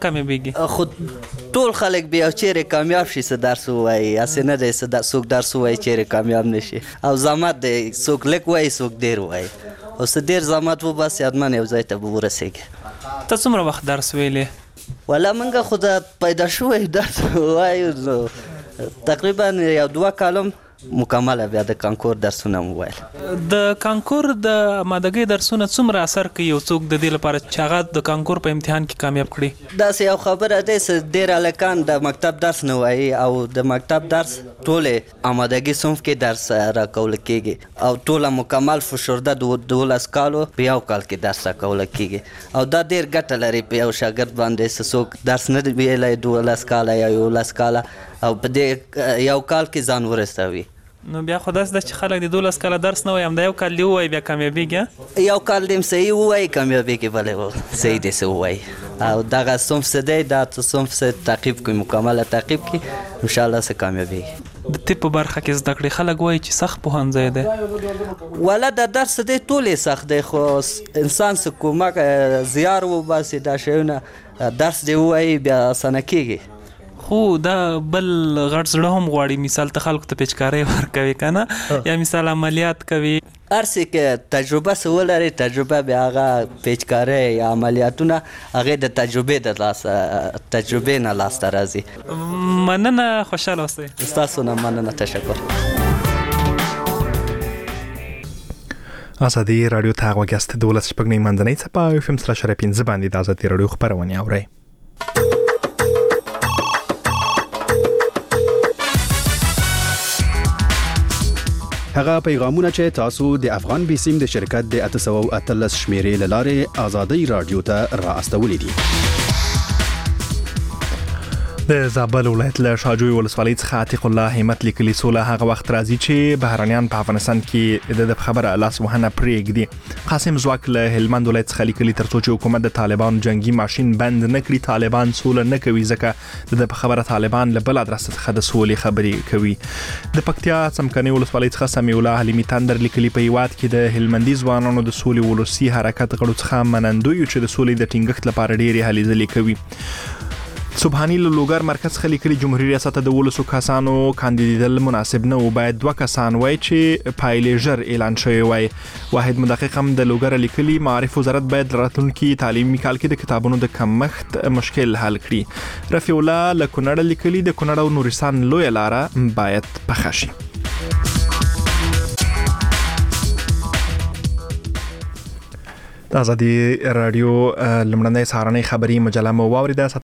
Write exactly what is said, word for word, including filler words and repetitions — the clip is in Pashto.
کامیابیږي؟ خو ټول خلک بیا چیرې کامیاب شي څه درس ووایي، هسې نه دی څوک درس ووایي چیرې کامیاب نه شي. او زحمت دی، څوک لږ وایي څوک ډېر وایي، او څه ډېر زحمت وباسي حتما یو ځای ته به ورسېږي. ته څومره وخت درس ویلې؟ والا موږ خو د پیدا شوی درس وایو نو تقریبا یو دوه کالم مکمله بیا د کانکور درسونه مو ویل. د کانکور د آمادګۍ درسونه څومره اثر کوي یو څوک د دې لپاره چې هغه د کانکور په امتحان کې کامیاب کړي؟ داسې یو خبره دی چې ډېر هلکان د مکتب درس نه وایي او د مکتب درس ټولې آمادګي صنف کې درس راکول کېږي او ټوله مکمل فشرده د دولس کالو په یو کال کې درس راکول کېږي او دا ډېر ګټه لري په یو شاګرد باندې چې څوک درس نه دی ویلی دولس کاله یا یولس کاله او په دې یو کال کې ځان ورسوي. نو بیا خو داسې ده چې خلک د دولس کاله درس نه وایي، همدا یو کال دې ووایي بیا کامیابېږي؟ یو کال دې هم صحیح ووایي کامیابېږي، بلې صحیح دې څه ووایي او دغه صنف څه دی دا صنف څه تعقیب کړي، مکمله تعقیب کړي، انشاءالله څه کامیابېږي. د طب په برخه کې زده کړې خلک وایي چې سخت پوهنځی دی. والا دا درس دی ټول یې سخت دی، خو انسان څه کومک زیار وباسي دا شیونه درس دې ووایي بیا اسانه کېږي. خو دا بل غټ زړه هم غواړي، مثال ته خلکو ته پیچکارۍ ورکوي که نه، یا مثال عملیات کوي. هر څه کې تجربه څه ولري، تجربه بیا هغه پیچکارۍ یا عملیاتونه هغې د تجربې د لاسه تجربې نه لاسته راځي. مننه، خوشحاله اوسئ. ستاسو نه مننه، تشکر. ازادي راډیو ته غوږ یاست. دولس شپږ نیم منځنۍ څپه اف ام سلاش پنځه باندې د ازادي راډیو خپرونې اورئ. هغه پیغامونه چې تاسو د افغان بیسیم د شرکت د اته سوه او اتلس شمیرې له لارې ازادي راډیو ته را استولی دي. د زابل ولایت له شاجوی ولسوالۍ څخه عتیق الله همت لیکلي سوله هغه وخت راځي چې بهرانیان په افغانستان کې د خبره لاس وهنه پرېږدي. قاسم زواک له هلمند ولایت څخه لیکلي تر څو چې حکومت د طالبان جنگي ماشین بند نه کړي طالبان سوله نه کوي، ځکه د خبره طالبان له بل ادرس څخه د سولې خبرې کوي. د پکتیا څمکني ولسوالۍ څخه سمیع الله حلیمي تندر لیکلي په هیواد کې د هلمندي ځوانانو د سولې ولسي حرکت غړو څخه منندوی چې د سولې د ټینګښت لپاره ډېرې هلې ځلې کوي. سبحانی له لوګر مرکز څخه لیکلي جمهوریت ریاست د ولسو کسانو کاندیدیدل مناسب نه و، باید دوه کسان وای چې پایلې ژر اعلان شوی وای. واحد محقق هم د لوګر لیکلي معارف وزارت باید راتلونکي تعلیمي کال کې د کتابونو د کمښت مشکل حل کړي. رفیع الله له کونړ لیکلي د کونړ او نورستان لویه لاره باید پخه شي. د ازادي راډیو لمړنۍ سهارنۍ خبري مجله مو واوریده.